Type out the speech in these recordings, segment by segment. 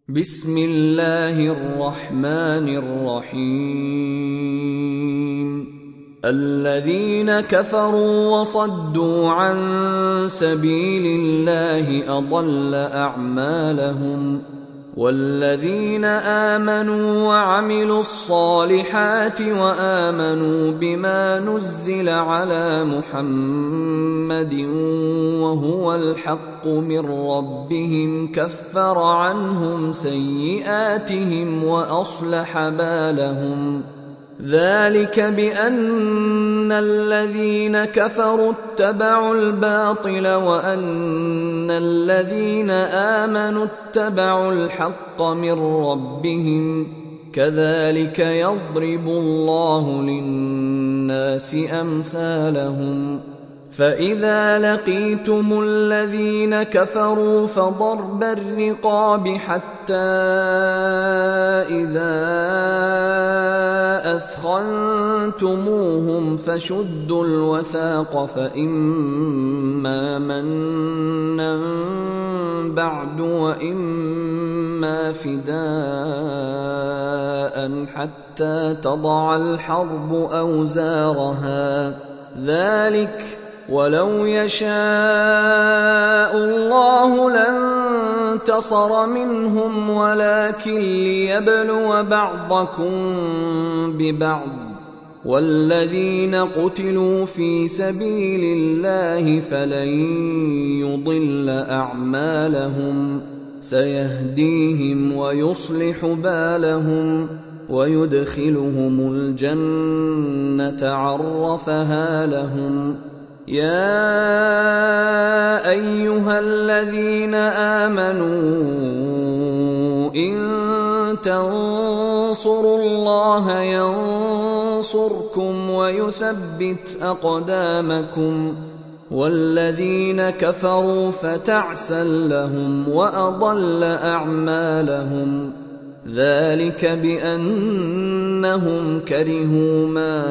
بسم الله الرحمن الرحيم. الذين كفروا وصدوا عن سبيل الله أضل أعمالهم، والذين آمنوا وعملوا الصالحات وآمنوا بما نزل على محمد وهو الحق من ربهم كفر عنهم سيئاتهم وأصلح بالهم. ذلك بأن الذين كفروا اتبعوا الباطل وأن الذين آمنوا اتبعوا الحق من ربهم، كذلك يضرب الله للناس أمثالهم. فإذا لقيتم الذين كفروا فضرب الرقاب حتى إذا أثخنتموهم فشدوا الوثاق، فإما منا بعد وإما فداء حتى تضع الحرب أوزارها. ذلك ولو يشاء الله لانتصر منهم ولكن ليبلو بعضكم ببعض، والذين قتلوا في سبيل الله فلن يضل أعمالهم، سيهديهم ويصلح بالهم ويدخلهم الجنة عرفها لهم. يا أيها الذين آمنوا إن تنصروا الله ينصركم ويثبت أقدامكم، والذين كفروا فتعسا لهم وأضل أعمالهم. ذلك بأنهم كرهوا ما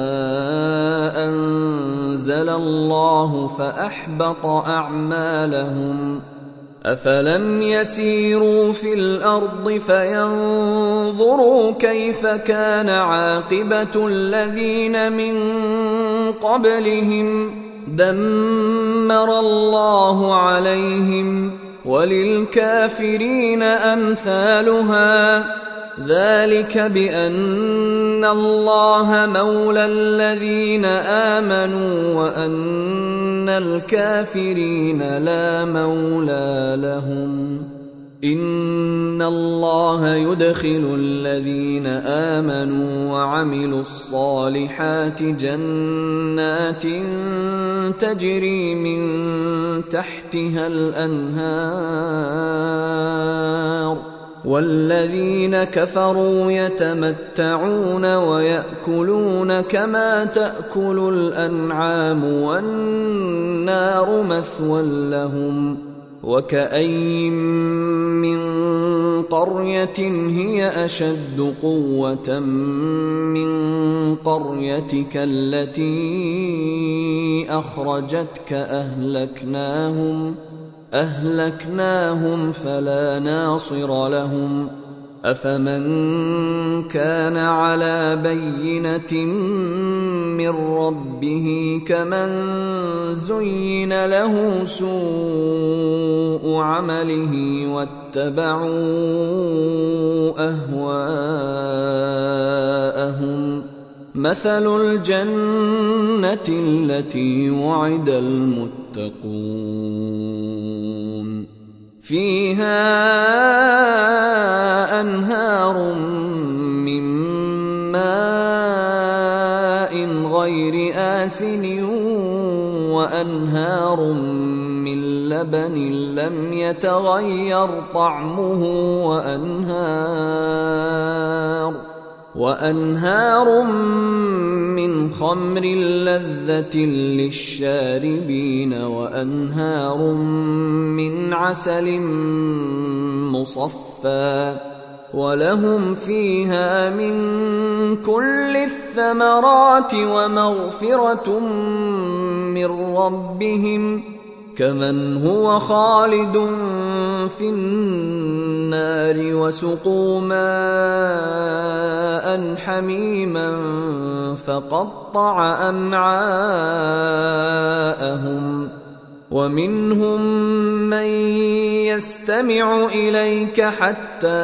أنزل الله فأحبط أعمالهم. أفلم يسيروا في الأرض فينظروا كيف كان عاقبة الذين من قبلهم، دمر الله عليهم وللكافرين أمثالها. ذلك بأن الله مولى الذين آمنوا وأن الكافرين لا مولى لهم. إن الله يدخل الذين آمنوا وعملوا الصالحات جنات تجري من تحتها الأنهار، والذين كفروا يتمتعون ويأكلون كما تأكل الأنعام والنار مثوى لهم. وكأين من قرية هي أشد قوة من قريتك التي أخرجتك أهلكناهم فلا ناصر لهم. أفمن كان على بينة من ربه كمن زين له سوء عمله واتبعوا أهواءهم. مثل الجنة التي وعد المتقون فيها أنهار من ماء غير آسن وأنهار من لبن لم يتغير طعمه وأنهار من خمر لذة للشاربين وأنهار من عسل مصفى، ولهم فيها من كل الثمرات ومغفرة من ربهم، كمن هو خالد في النار النار وسقوا ماء حميما فقطع أمعاءهم ومنهم من يستمع إليك حتى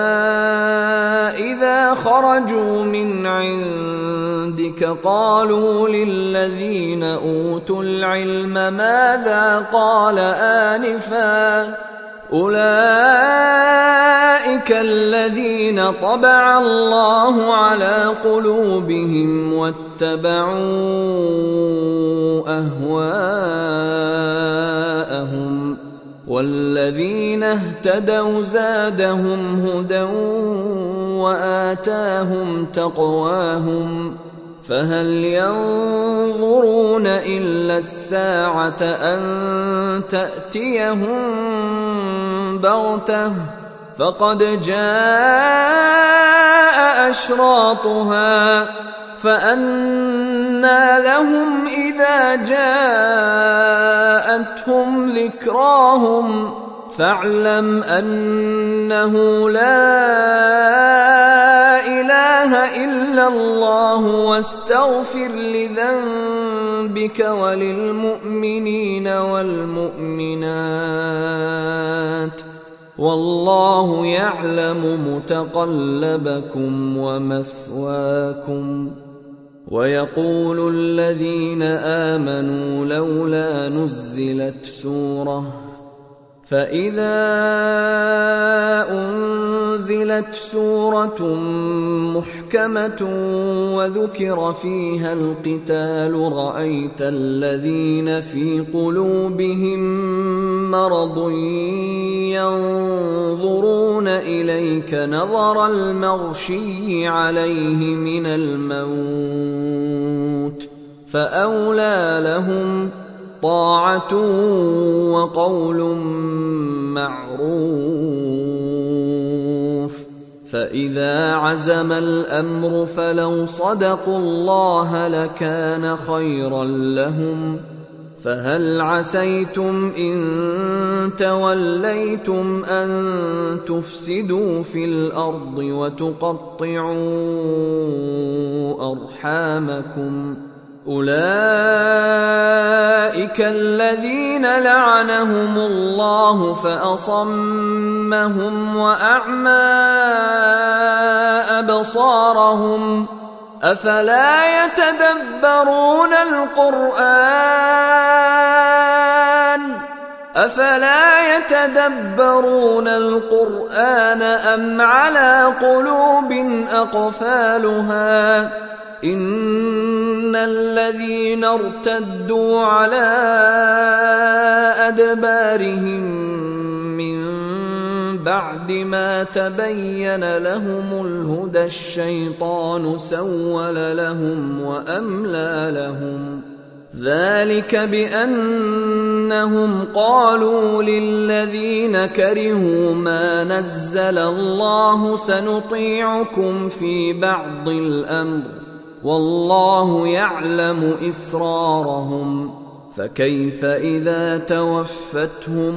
إذا خرجوا من عندك قالوا للذين أوتوا العلم ماذا قال آنفا أولئك الذين طبع الله على قلوبهم واتبعوا أهواءهم والذين اهتدوا زادهم هدى وآتاهم تقواهم فهل ينظرون إلا الساعة أن تأتيهم بغتة فقد جاء أشراطها فأنى لهم إذا جاءتهم ذكراهم فاعلم أنه لا إله إلا الله واستغفر لذنبك وللمؤمنين والمؤمنات والله يعلم متقلبكم ومثواكم. ويقول الذين آمنوا لولا نزلت سورة فإذا أنزلت سورة محكمة وذكر فيها القتال رأيت الذين في قلوبهم مرض ينظرون إليك نظر المغشي عليه من الموت فأولى لهم طاعة وقول معروف. فإذا عزم الأمر فلو صدقوا الله لكان خيرا لهم. فهل عسيتم إن توليتم أن تفسدوا في الأرض وتقطعوا أرحامكم أولئك الذين لعنهم الله فأصمهم وأعمى أبصارهم أفلا يتدبرون القرآن أم على قلوب أقفالها إن الذين ارتدوا على أدبارهم من بعد ما تبين لهم الهدى الشيطان سول لهم وأملى لهم ذلك بأنهم قالوا للذين كرهوا ما نزل الله سنطيعكم في بعض الأمر والله يعلم إسرارهم فكيف إذا توفتهم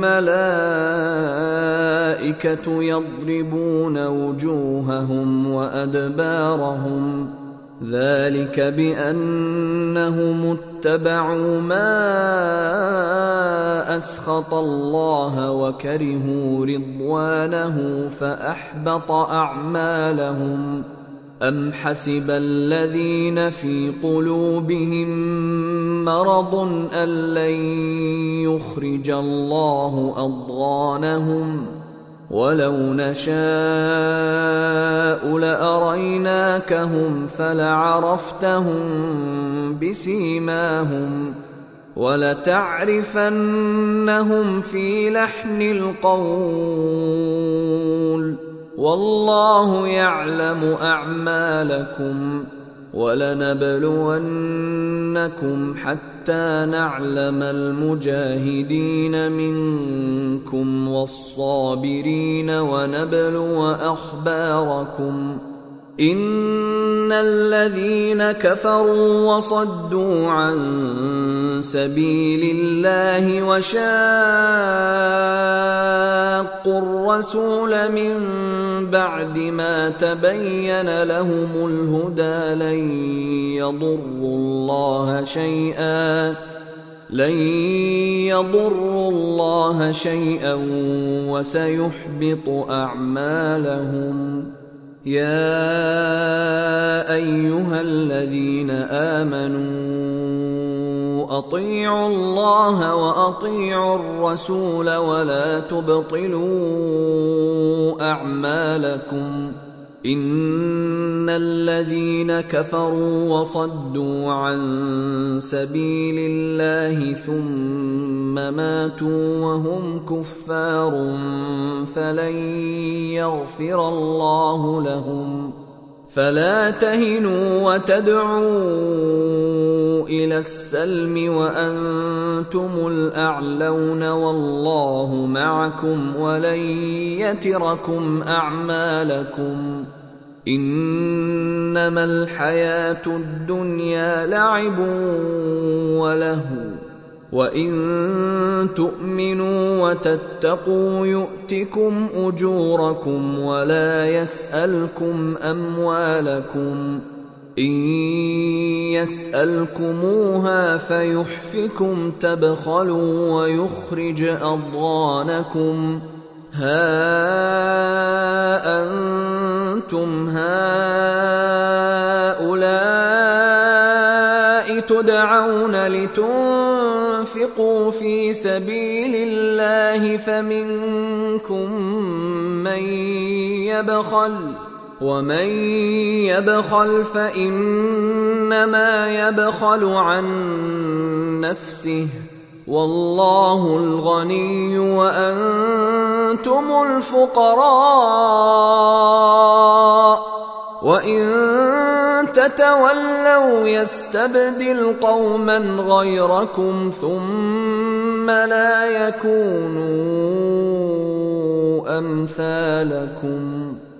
الملائكة يضربون وجوههم وأدبارهم ذلك بأنهم اتبعوا ما أسخط الله وكرهوا رضوانه فأحبط أعمالهم أم حسب الذين في قلوبهم مرض أن لن يخرج الله أضغانهم ولو نشاء لأريناكهم فلعرفتهم بسيماهم ولتعرفنهم في لحن القول والله يعلم أعمالكم ولنبلونكم حتى نعلم المجاهدين منكم والصابرين ونبلو أخباركم إن الذين كفروا وصدوا عن سبيل الله وشاقوا الرسول من بعد ما تبين لهم الهدى لن يضروا الله شيئا وسيحبط أعمالهم. يا أيها الذين آمنوا أطيعوا الله وأطيعوا الرسول ولا تبطلوا أعمالكم. إن الذين كفروا وصدوا عن سبيل الله ثم ماتوا وهم كفار فلن يغفر الله لهم. فلا تهنوا وتدعوا إلى السلم وأنتم الأعلون والله معكم ولن يتركم أعمالكم. إنما الحياة الدنيا لعب ولهو وإن تؤمنوا وتتقوا يؤتكم أجوركم ولا يسألكم أموالكم. إن يسألكموها فيحفكم تبخلوا ويخرج أضغانكم. ها أنتم هؤلاء تدعون لتنفقوا في سبيل الله فمنكم من يبخل ومن يبخل فإنما يبخل عن نفسه والله الغني وأنتم الفقراء وإن تتولوا يستبدل قوما غيركم ثم لا يكونوا أمثالكم.